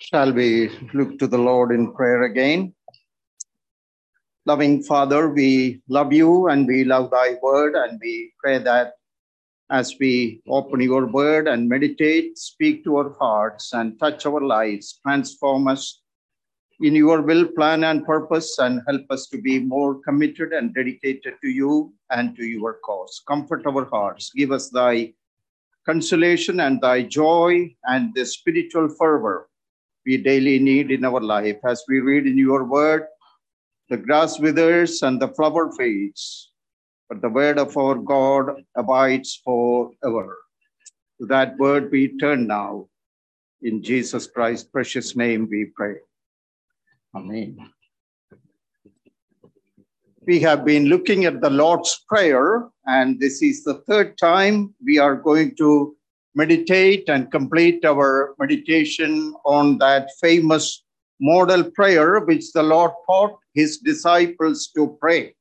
Shall we look to the Lord in prayer again? Loving Father, we love you and we love thy word, and we pray that as we open your word and meditate, speak to our hearts and touch our lives, transform us in your will, plan, and purpose, and help us to be more committed and dedicated to you and to your cause. Comfort our hearts, give us thy consolation and thy joy and the spiritual fervor we daily need in our life. As we read in your word, the grass withers and the flower fades, but the word of our God abides forever. To that word we turn now. In Jesus Christ's precious name we pray. Amen. We have been looking at the Lord's Prayer, and this is the third time we are going to meditate and complete our meditation on that famous model prayer which the Lord taught his disciples to pray.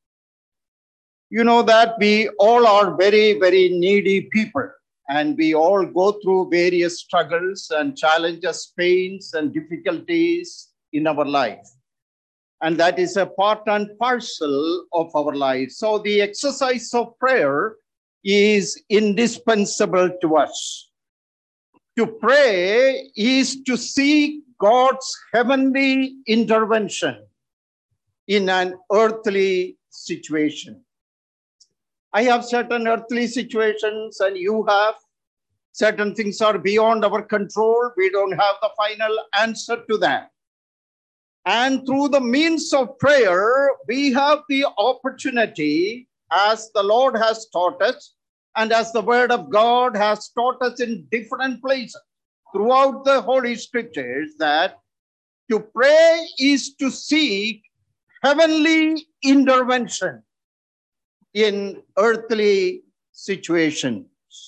You know that we all are very, very needy people, and we all go through various struggles and challenges, pains and difficulties in our life. And that is a part and parcel of our life. So the exercise of prayer is indispensable to us. To pray is to seek God's heavenly intervention in an earthly situation. I have certain earthly situations and you have. Certain things are beyond our control. We don't have the final answer to that. And through the means of prayer, we have the opportunity, as the Lord has taught us, and as the word of God has taught us in different places throughout the Holy Scriptures, that to pray is to seek heavenly intervention in earthly situations.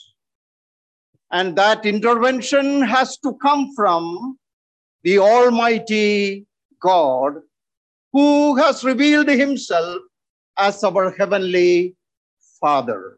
And that intervention has to come from the Almighty God, who has revealed himself as our heavenly Father.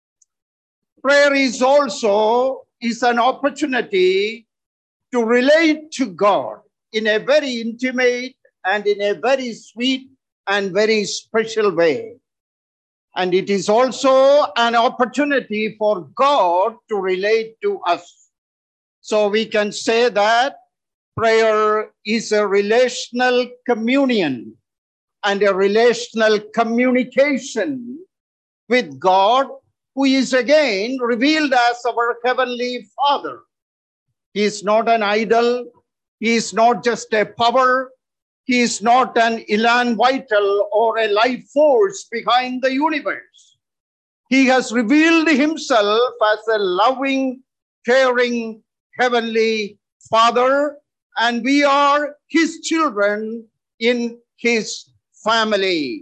Prayer is also an opportunity to relate to God in a very intimate and in a very sweet and very special way. And it is also an opportunity for God to relate to us. So we can say that prayer is a relational communion and a relational communication with God, who is again revealed as our heavenly Father. He is not an idol. He is not just a power. He is not an elan vital or a life force behind the universe. He has revealed himself as a loving, caring, heavenly Father, and we are his children in his family,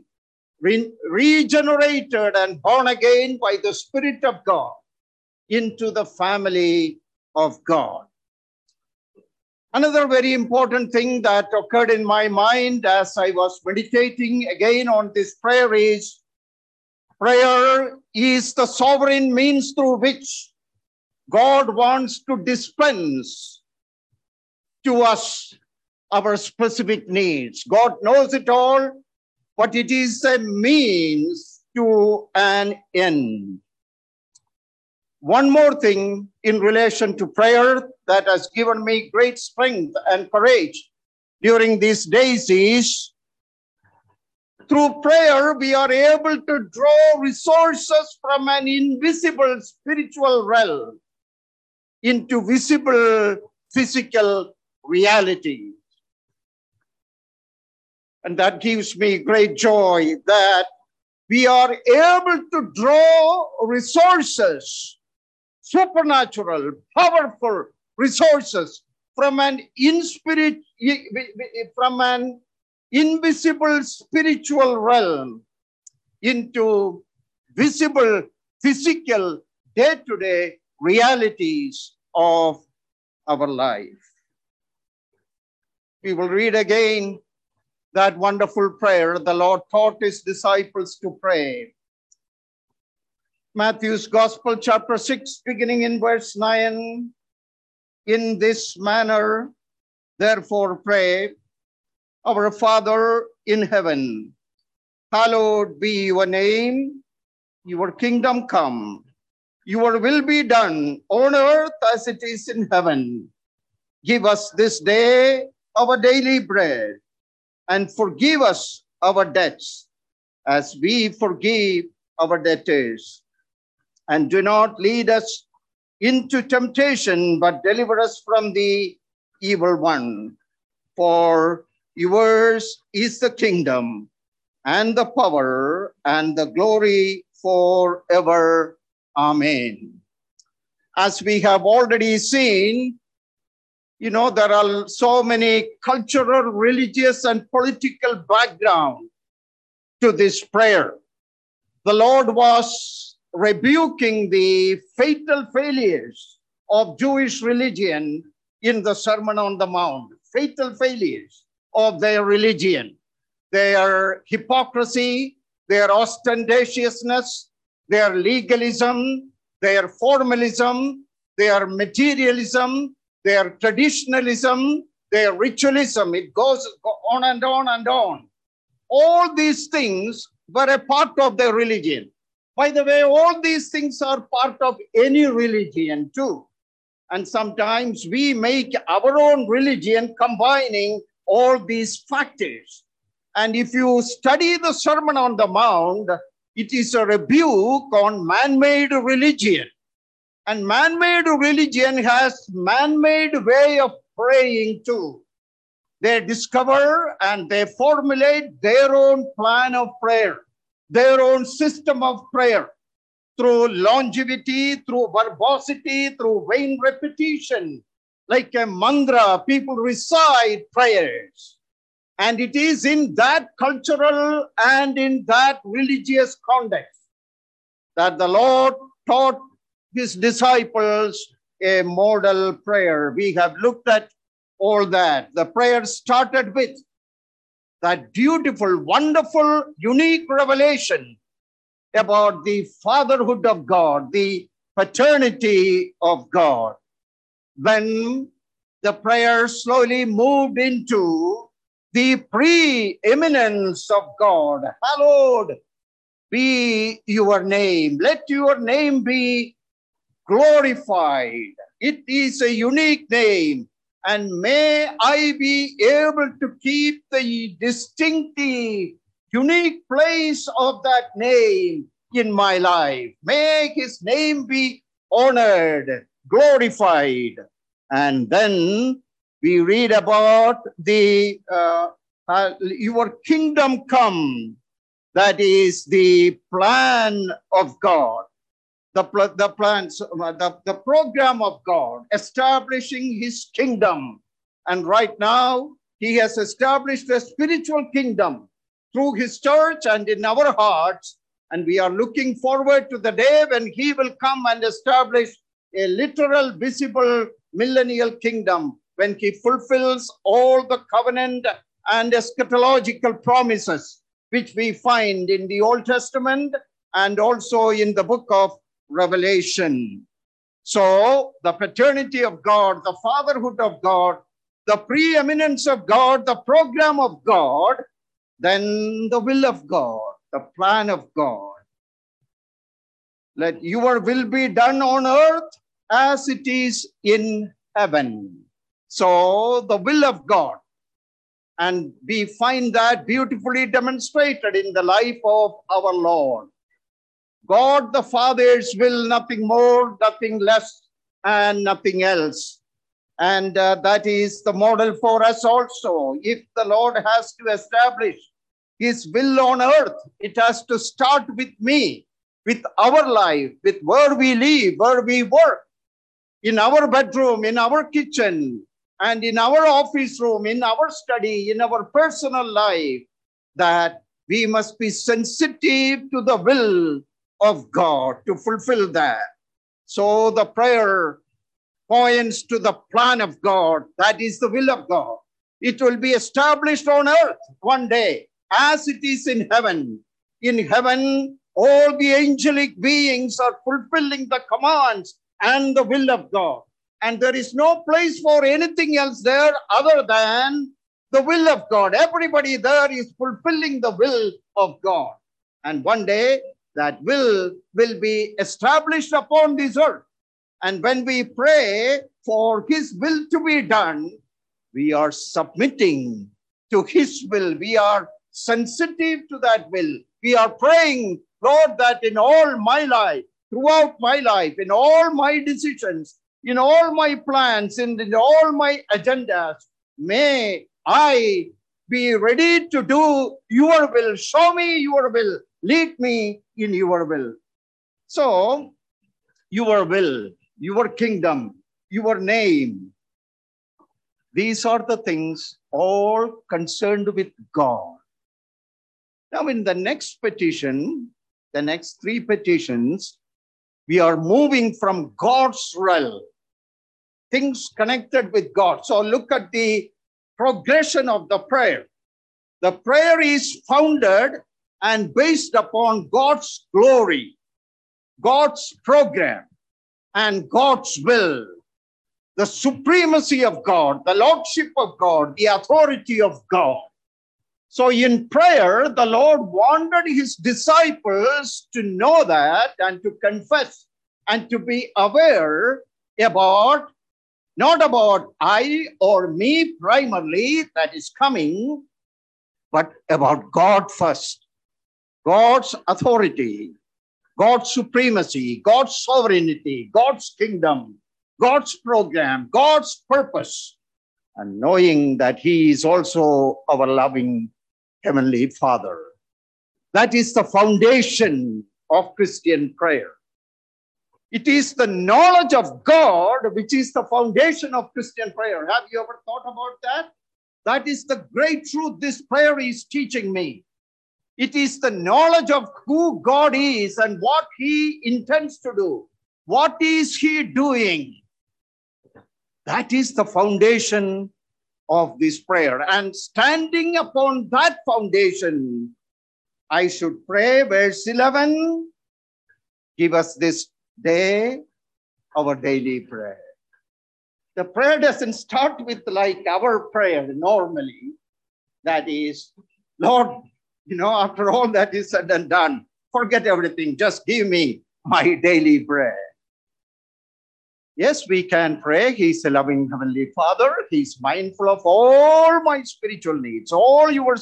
regenerated and born again by the Spirit of God into the family of God. Another very important thing that occurred in my mind as I was meditating again on this prayer is, prayer is the sovereign means through which God wants to dispense to us our specific needs. God knows it all, but it is a means to an end. One more thing in relation to prayer that has given me great strength and courage during these days is, through prayer, we are able to draw resources from an invisible spiritual realm into visible physical reality. And that gives me great joy that we are able to draw resources, supernatural, powerful resources from an invisible spiritual realm into visible, physical, day-to-day realities of our life. We will read again that wonderful prayer the Lord taught his disciples to pray. Matthew's Gospel, chapter 6, beginning in verse 9. In this manner, Therefore pray, Our Father in heaven, hallowed be your name, your kingdom come, your will be done on earth as it is in heaven. Give us this day our daily bread, and forgive us our debts as we forgive our debtors. And do not lead us into temptation, but deliver us from the evil one. For yours is the kingdom and the power and the glory forever. Amen. As we have already seen, there are so many cultural, religious, and political background to this prayer. The Lord was rebuking the fatal failures of Jewish religion in the Sermon on the Mount. Fatal failures of their religion, their hypocrisy, their ostentatiousness, their legalism, their formalism, their materialism, their traditionalism, their ritualism. It goes on and on and on. All these things were a part of their religion. By the way, all these things are part of any religion too. And sometimes we make our own religion combining all these factors. And if you study the Sermon on the Mount, it is a rebuke on man-made religion. And man-made religion has man-made way of praying too. They discover and they formulate their own plan of prayer, their own system of prayer, through longevity, through verbosity, through vain repetition. Like a mantra, people recite prayers. And it is in that cultural and in that religious context that the Lord taught his disciples a model prayer. We have looked at all that. The prayer started with that beautiful, wonderful, unique revelation about the fatherhood of God, the paternity of God. Then the prayer slowly moved into the preeminence of God. Hallowed be your name. Let your name be glorified. It is a unique name. And may I be able to keep the distinctive, unique place of that name in my life. May his name be honored, glorified. And then we read about your kingdom come. That is the plan of God. The program of God, establishing his kingdom. And right now, he has established a spiritual kingdom through his church and in our hearts. And we are looking forward to the day when he will come and establish a literal, visible, millennial kingdom, when he fulfills all the covenant and eschatological promises which we find in the Old Testament and also in the book of Revelation. So the paternity of God, the fatherhood of God, the preeminence of God, the program of God, then the will of God, the plan of God. Let your will be done on earth as it is in heaven. So the will of God. And we find that beautifully demonstrated in the life of our Lord. God the Father's will, nothing more, nothing less, and nothing else. And that is the model for us also. If the Lord has to establish his will on earth, it has to start with me, with our life, with where we live, where we work, in our bedroom, in our kitchen, and in our office room, in our study, in our personal life, that we must be sensitive to the will of God to fulfill that. So the prayer points to the plan of God. That is the will of God. It will be established on earth one day as it is in heaven. In heaven, all the angelic beings are fulfilling the commands and the will of God. And there is no place for anything else there other than the will of God. Everybody there is fulfilling the will of God. And one day that will be established upon this earth. And when we pray for his will to be done, we are submitting to his will. We are sensitive to that will. We are praying, Lord, that in all my life, throughout my life, in all my decisions, in all my plans, and in all my agendas, may I be ready to do your will. Show me your will. Lead me in your will. So, your will, your kingdom, your name, these are the things all concerned with God. Now, in the next petition, the next three petitions, we are moving from God's realm, things connected with God. So look at the progression of the prayer. The prayer is founded and based upon God's glory, God's program, and God's will. The supremacy of God, the lordship of God, the authority of God. So in prayer, the Lord wanted his disciples to know that and to confess and to be aware about, not about I or me primarily that is coming, but about God first. God's authority, God's supremacy, God's sovereignty, God's kingdom, God's program, God's purpose, and knowing that he is also our loving Heavenly Father. That is the foundation of Christian prayer. It is the knowledge of God which is the foundation of Christian prayer. Have you ever thought about that? That is the great truth this prayer is teaching me. It is the knowledge of who God is and what he intends to do. What is he doing? That is the foundation of this prayer. And standing upon that foundation, I should pray, verse 11, give us this day our daily prayer. The prayer doesn't start with like our prayer normally. That is, Lord, after all that is said and done, forget everything. Just give me my daily bread. Yes, we can pray. He's a loving Heavenly Father. He's mindful of all my spiritual needs, all your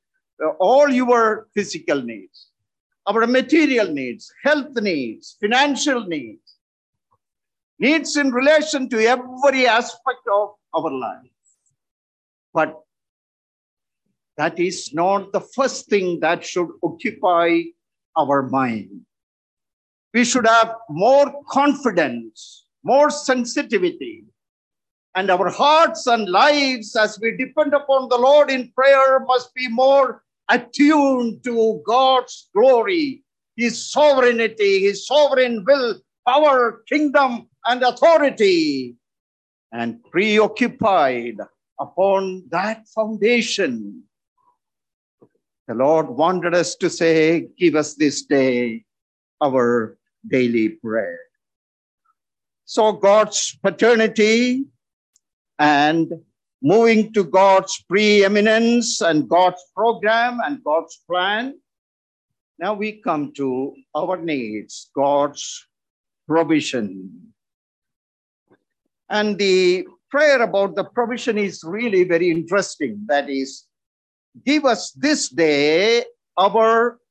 physical needs, our material needs, health needs, financial needs in relation to every aspect of our life. But that is not the first thing that should occupy our mind. We should have more confidence, more sensitivity, and our hearts and lives as we depend upon the Lord in prayer must be more attuned to God's glory, his sovereignty, his sovereign will, power, kingdom, and authority, and preoccupied upon that foundation. The Lord wanted us to say, give us this day our daily bread. So God's paternity and moving to God's preeminence and God's program and God's plan. Now we come to our needs, God's provision. And the prayer about the provision is really very interesting. That is, give us this day our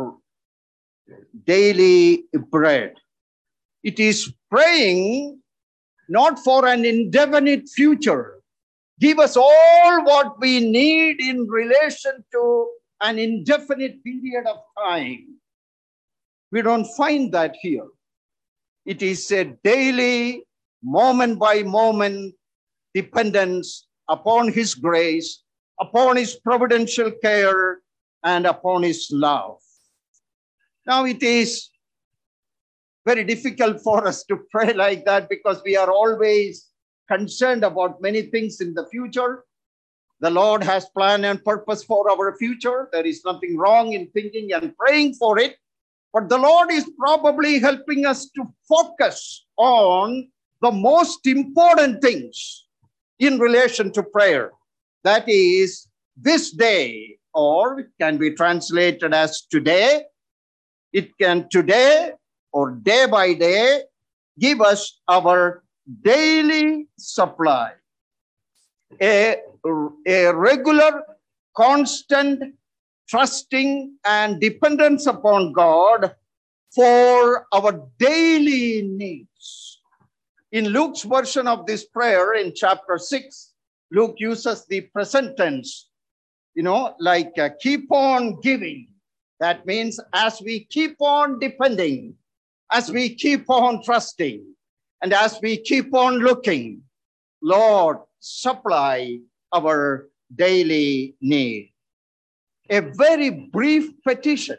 daily bread. It is praying not for an indefinite future. Give us all what we need in relation to an indefinite period of time. We don't find that here. It is a daily, moment by moment dependence upon his grace, upon his providential care, and upon his love. Now it is very difficult for us to pray like that because we are always concerned about many things in the future. The Lord has plan and purpose for our future. There is nothing wrong in thinking and praying for it. But the Lord is probably helping us to focus on the most important things in relation to prayer. That is, this day, or it can be translated as today. It can today or day by day give us our daily supply. A regular, constant trusting and dependence upon God for our daily needs. In Luke's version of this prayer in chapter 6, Luke uses the present tense, like keep on giving. That means as we keep on depending, as we keep on trusting, and as we keep on looking, Lord, supply our daily need. A very brief petition.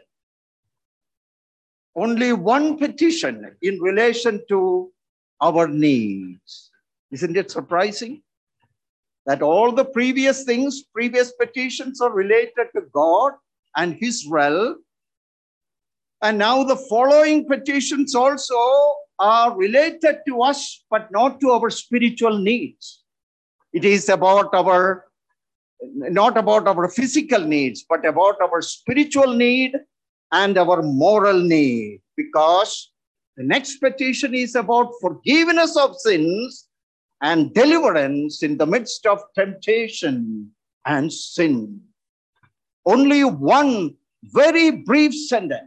Only one petition in relation to our needs. Isn't it surprising that all the previous petitions are related to God and His realm, and now the following petitions also are related to us, but not to our spiritual needs. It is about not about our physical needs, but about our spiritual need and our moral need, because the next petition is about forgiveness of sins and deliverance in the midst of temptation and sin. Only one very brief sentence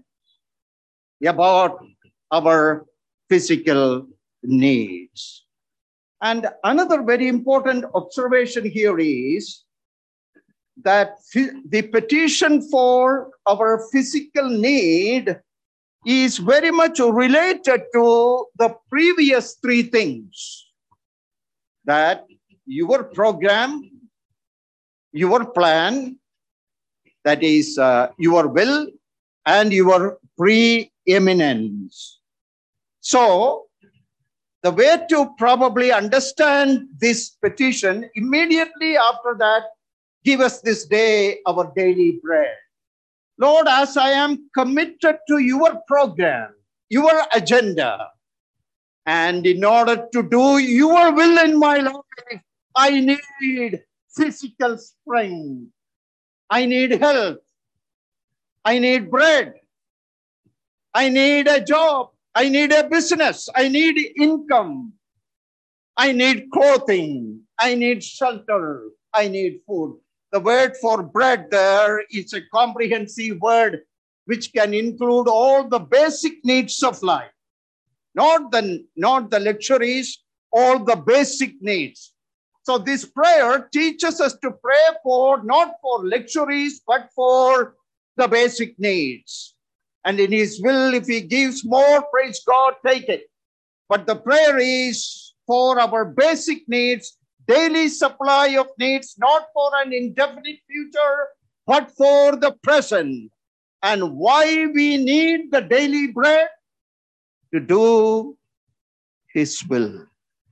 about our physical needs. And another very important observation here is that the petition for our physical need is very much related to the previous three things. That your program, your plan, that is your will, and your preeminence. So, the way to probably understand this petition, immediately after that, give us this day our daily bread. Lord, as I am committed to your program, your agenda, and in order to do your will in my life, I need physical strength. I need health. I need bread. I need a job. I need a business. I need income. I need clothing. I need shelter. I need food. The word for bread there is a comprehensive word which can include all the basic needs of life. Not the luxuries, all the basic needs. So this prayer teaches us to pray for, not for luxuries, but for the basic needs. And in His will, if He gives more, praise God, take it. But the prayer is for our basic needs, daily supply of needs, not for an indefinite future, but for the present. And why we need the daily bread? To do His will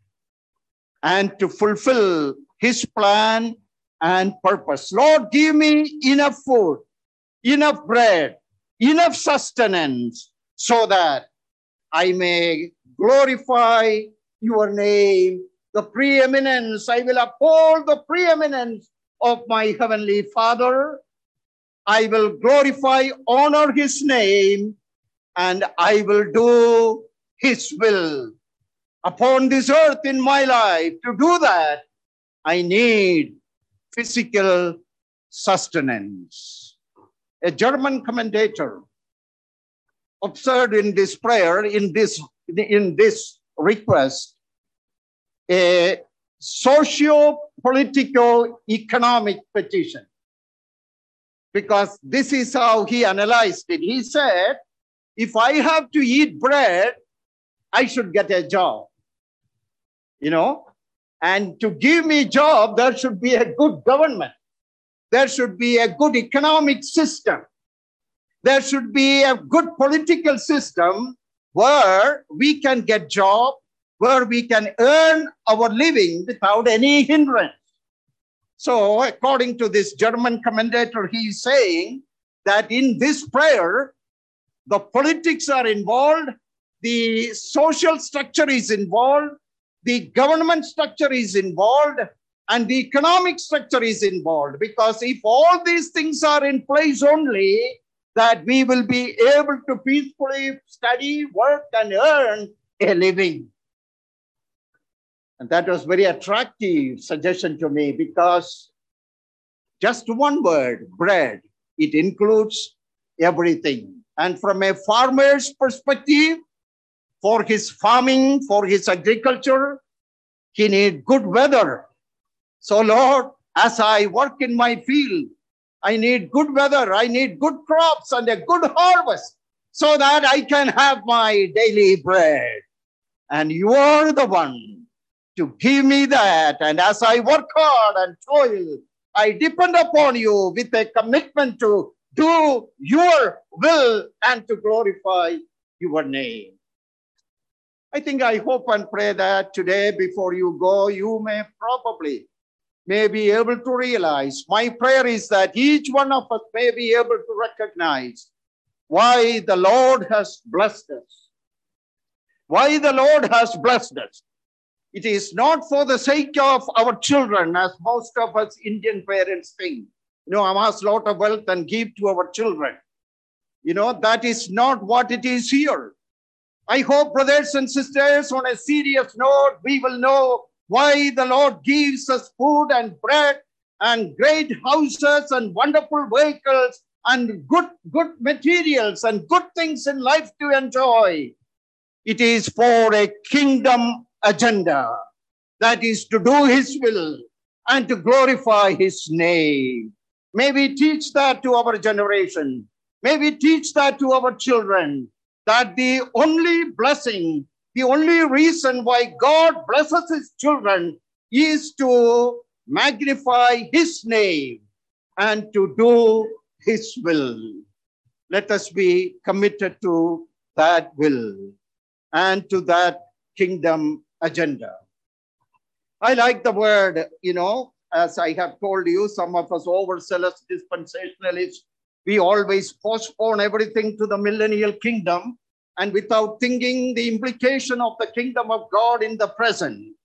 and to fulfill His plan and purpose. Lord, give me enough food, enough bread, enough sustenance, so that I may glorify your name, the preeminence. I will uphold the preeminence of my Heavenly Father. I will glorify, honor His name, and I will do His will upon this earth in my life. To do that, I need physical sustenance. A German commentator observed in this prayer, in this request, a socio-political economic petition. Because this is how he analyzed it. He said, if I have to eat bread, I should get a job. And to give me a job, there should be a good government. There should be a good economic system. There should be a good political system where we can get job, where we can earn our living without any hindrance. So according to this German commentator, he is saying that in this prayer, the politics are involved, the social structure is involved, the government structure is involved and the economic structure is involved. Because if all these things are in place only, that we will be able to peacefully study, work, and earn a living. And that was very attractive suggestion to me, because just one word, bread, it includes everything. And from a farmer's perspective, for his farming, for his agriculture, he needs good weather. So Lord, as I work in my field, I need good weather, I need good crops and a good harvest so that I can have my daily bread. And you are the one to give me that. And as I work hard and toil, I depend upon you with a commitment to do your will and to glorify your name. I hope and pray that today before you go, you may be able to realize. My prayer is that each one of us may be able to recognize why the Lord has blessed us. Why the Lord has blessed us. It is not for the sake of our children, as most of us Indian parents think. Amass a lot of wealth and give to our children. That is not what it is here. I hope, brothers and sisters, on a serious note, we will know why the Lord gives us food and bread and great houses and wonderful vehicles and good materials and good things in life to enjoy. It is for a kingdom agenda, that is to do his will and to glorify his name. May we teach that to our generation. May we teach that to our children, that the only blessing, the only reason why God blesses his children is to magnify his name and to do his will. Let us be committed to that will and to that kingdom agenda. I like the word, as I have told you, some of us overzealous dispensationalists, we always postpone everything to the millennial kingdom and without thinking the implication of the kingdom of God in the present.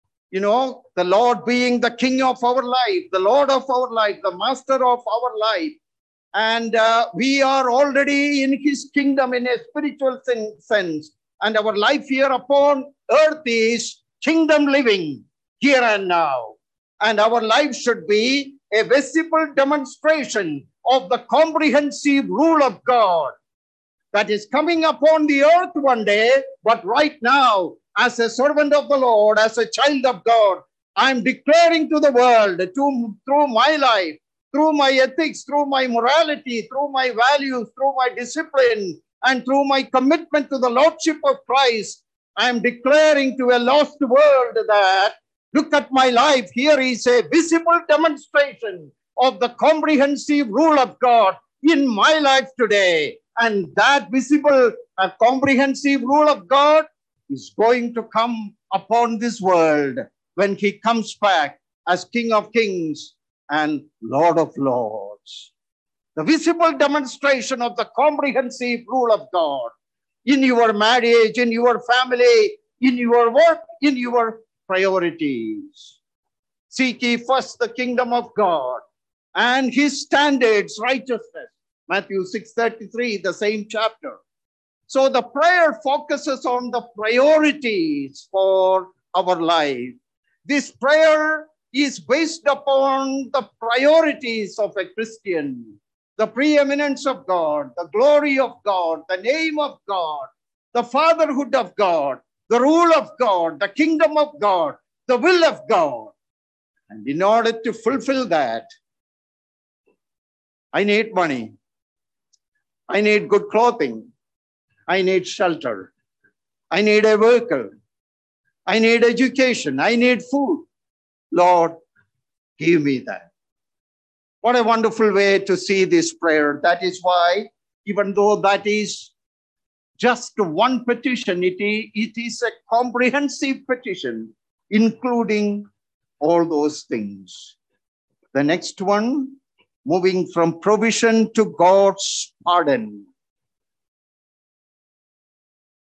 The Lord being the king of our life, the Lord of our life, the master of our life. And we are already in his kingdom in a spiritual sense. And our life here upon earth is kingdom living here and now. And our life should be a visible demonstration of the comprehensive rule of God that is coming upon the earth one day. But right now, as a servant of the Lord, as a child of God, I'm declaring to the world, through my life, through my ethics, through my morality, through my values, through my discipline, and through my commitment to the Lordship of Christ, I'm declaring to a lost world that, look at my life, here is a visible demonstration of the comprehensive rule of God in my life today. And that visible, comprehensive rule of God is going to come upon this world when he comes back as King of Kings and Lord of Lords. The visible demonstration of the comprehensive rule of God in your marriage, in your family, in your work, in your priorities. Seek ye first the kingdom of God and his standards, righteousness. Matthew 6:33, the same chapter. So the prayer focuses on the priorities for our life. This prayer is based upon the priorities of a Christian. The preeminence of God, the glory of God, the name of God, the fatherhood of God, the rule of God, the kingdom of God, the will of God. And in order to fulfill that, I need money. I need good clothing. I need shelter. I need a vehicle. I need education. I need food. Lord, give me that. What a wonderful way to see this prayer. That is why, even though that is just one petition, it is a comprehensive petition, including all those things. The next one, moving from provision to God's pardon.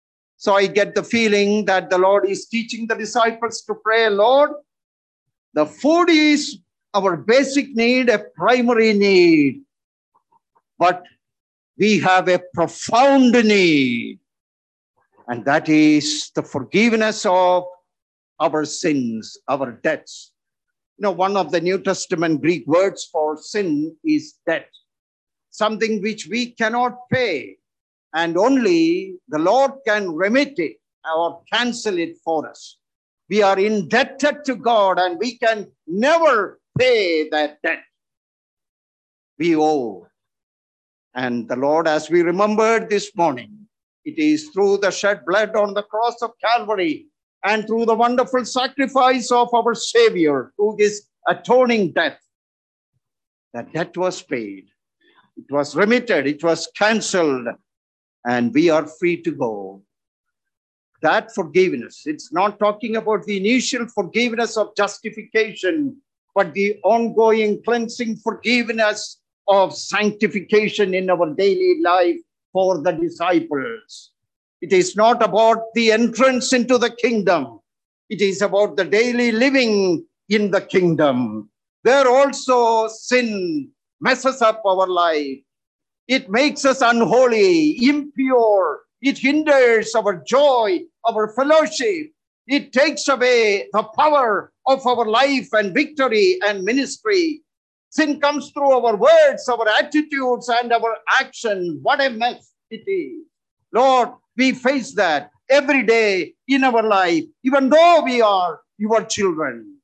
So I get the feeling that the Lord is teaching the disciples to pray, Lord, the food is our basic need, a primary need, but we have a profound need, and that is the forgiveness of our sins, our debts. You know, one of the New Testament Greek words for sin is debt, something which we cannot pay, and only the Lord can remit it or cancel it for us. We are indebted to God, and we can never pay that debt we owe. And the Lord, as we remembered this morning, it is through the shed blood on the cross of Calvary and through the wonderful sacrifice of our Savior, through his atoning death, that debt was paid. It was remitted, it was cancelled, and we are free to go. That forgiveness, it's not talking about the initial forgiveness of justification, but the ongoing cleansing forgiveness of sanctification in our daily life for the disciples. It is not about the entrance into the kingdom. It is about the daily living in the kingdom. There also sin messes up our life. It makes us unholy, impure. It hinders our joy, our fellowship. It takes away the power of our life and victory and ministry. Sin comes through our words, our attitudes, and our action. What a mess it is. Lord, we face that every day in our life, even though we are your children.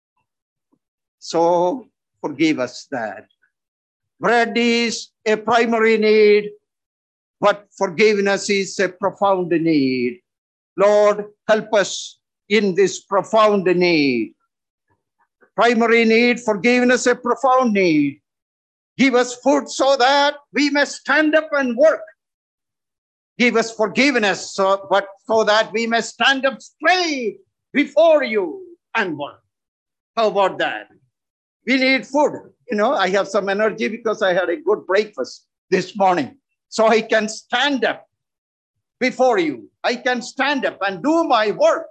So forgive us that. Bread is a primary need, but forgiveness is a profound need. Lord, help us in this profound need. Primary need, forgiveness, a profound need. Give us food so that we may stand up and work. Give us forgiveness so that we may stand up straight before you and work. How about that? We need food. You know, I have some energy because I had a good breakfast this morning. So I can stand up before you. I can stand up and do my work.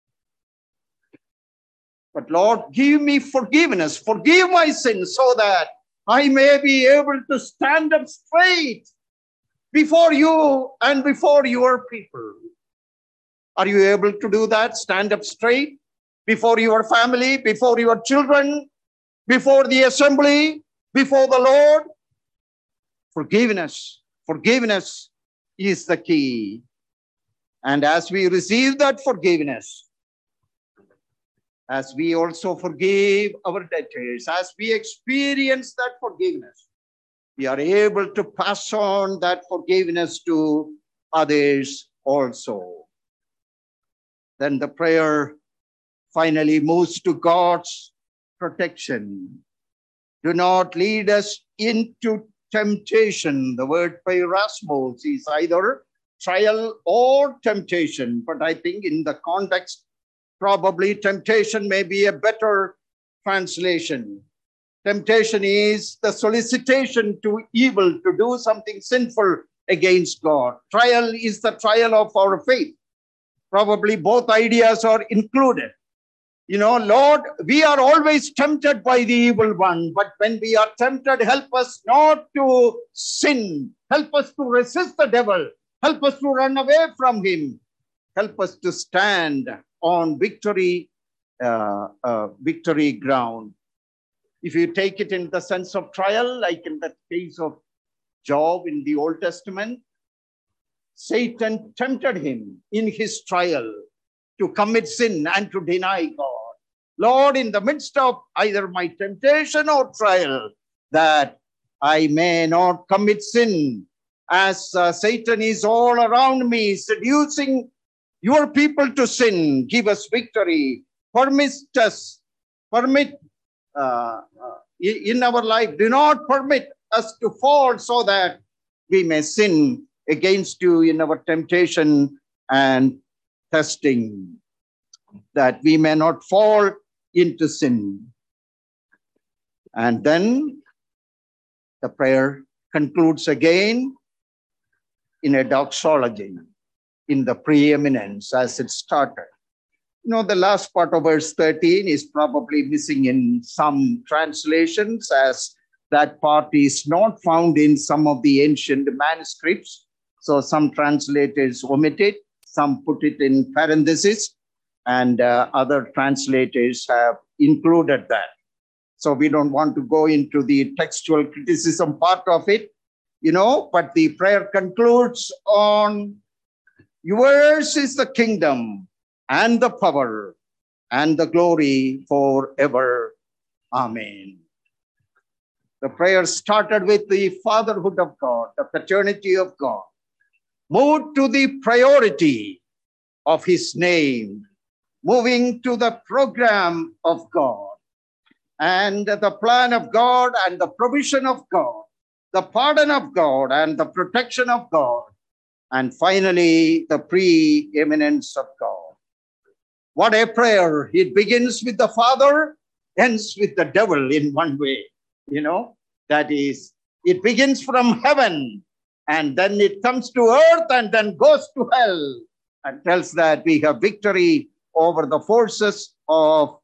But Lord, give me forgiveness. Forgive my sins so that I may be able to stand up straight before you and before your people. Are you able to do that? Stand up straight before your family, before your children, before the assembly, before the Lord? Forgiveness. Forgiveness is the key. And as we receive that forgiveness, as we also forgive our debtors, as we experience that forgiveness, we are able to pass on that forgiveness to others also. Then the prayer finally moves to God's protection. Do not lead us into temptation. The word peirasmos is either trial or temptation, but I think in the context, probably temptation may be a better translation. Temptation is the solicitation to evil, to do something sinful against God. Trial is the trial of our faith. Probably both ideas are included. You know, Lord, we are always tempted by the evil one, but when we are tempted, help us not to sin. Help us to resist the devil. Help us to run away from him. Help us to stand on victory ground. If you take it in the sense of trial, like in the case of Job in the Old Testament, Satan tempted him in his trial to commit sin and to deny God. Lord, in the midst of either my temptation or trial, that I may not commit sin, as Satan is all around me, seducing your people to sin. Give us victory. Permit in our life. Do not permit us to fall so that we may sin against you in our temptation and testing, that we may not fall into sin. And then the prayer concludes again in a doxology. in the preeminence as it started. You know, the last part of verse 13 is probably missing in some translations, as that part is not found in some of the ancient manuscripts. So some translators omit it, some put it in parentheses, and other translators have included that. So we don't want to go into the textual criticism part of it, you know, but the prayer concludes on, yours is the kingdom and the power and the glory forever. Amen. The prayer started with the fatherhood of God, the paternity of God, moved to the priority of his name, moving to the program of God, and the plan of God and the provision of God, the pardon of God and the protection of God, and finally, the preeminence of God. What a prayer. It begins with the Father, ends with the devil in one way, you know. That is, it begins from heaven, and then it comes to earth, and then goes to hell, and tells that we have victory over the forces of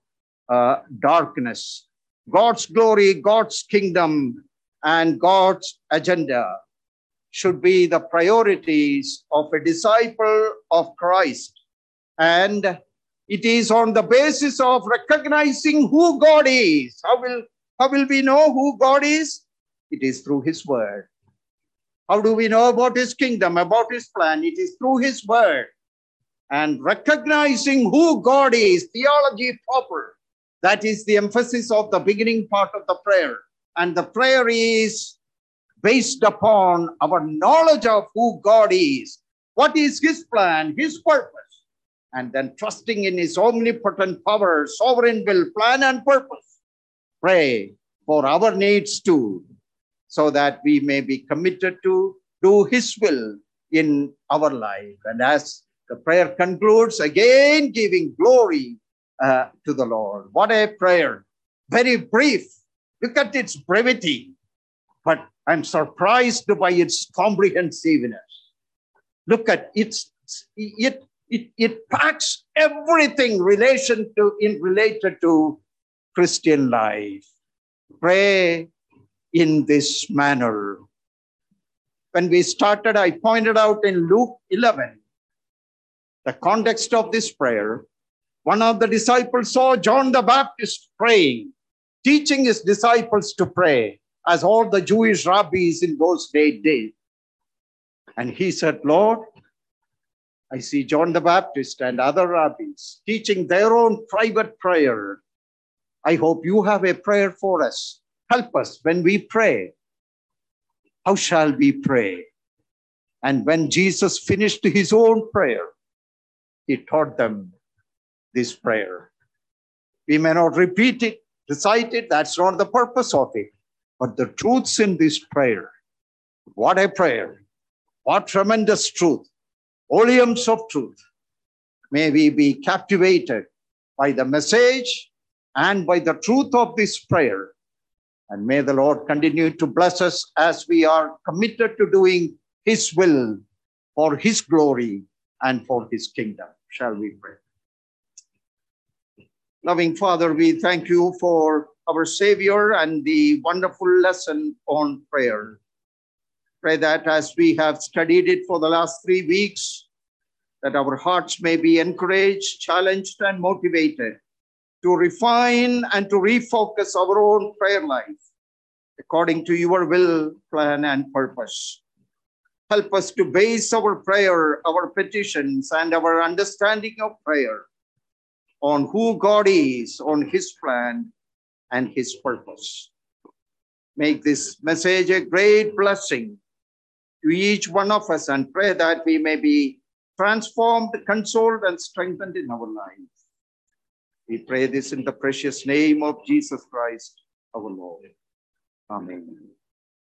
darkness. God's glory, God's kingdom, and God's agenda should be the priorities of a disciple of Christ. And it is on the basis of recognizing who God is. How will we know who God is? It is through his word. How do we know about his kingdom, about his plan? It is through his word. And recognizing who God is, theology proper. That is the emphasis of the beginning part of the prayer. And the prayer is based upon our knowledge of who God is. What is his plan, his purpose? And then trusting in his omnipotent power, sovereign will, plan, and purpose. Pray for our needs too, so that we may be committed to do his will in our life. And as the prayer concludes, again giving glory to the Lord. What a prayer. Very brief. Look at its brevity. But I'm surprised by its comprehensiveness. Look at it packs everything related to Christian life. Pray in this manner. When we started, I pointed out in Luke 11, the context of this prayer. One of the disciples saw John the Baptist praying, teaching his disciples to pray, as all the Jewish rabbis in those days did. And he said, Lord, I see John the Baptist and other rabbis teaching their own private prayer. I hope you have a prayer for us. Help us when we pray. How shall we pray? And when Jesus finished his own prayer, he taught them this prayer. We may not repeat it, recite it. That's not the purpose of it. But the truths in this prayer, what a prayer. What tremendous truth. Volumes of truth. May we be captivated by the message and by the truth of this prayer. And may the Lord continue to bless us as we are committed to doing his will for his glory and for his kingdom. Shall we pray? Loving Father, we thank you for our Savior and the wonderful lesson on prayer. Pray that as we have studied it for the last 3 weeks, that our hearts may be encouraged, challenged, and motivated to refine and to refocus our own prayer life according to your will, plan, and purpose. Help us to base our prayer, our petitions, and our understanding of prayer on who God is, on his plan, and his purpose. Make this message a great blessing to each one of us, and pray that we may be transformed, consoled, and strengthened in our lives. We pray this in the precious name of Jesus Christ, our Lord. Amen.